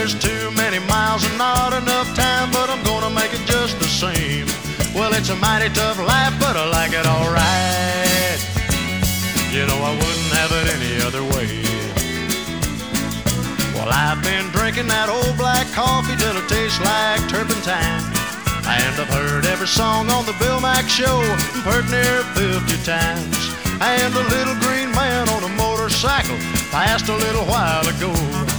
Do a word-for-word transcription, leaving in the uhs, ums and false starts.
there's too many miles and not enough time, but I'm gonna make it just the same. Well, it's a mighty tough life, but I like it alright. You know I wouldn't have it any other way. Well, I've been drinking that old black coffee till it tastes like turpentine, and I've heard every song on the Bill Mack Show heard near fifty times. And the little green man on a motorcycle passed a little while ago.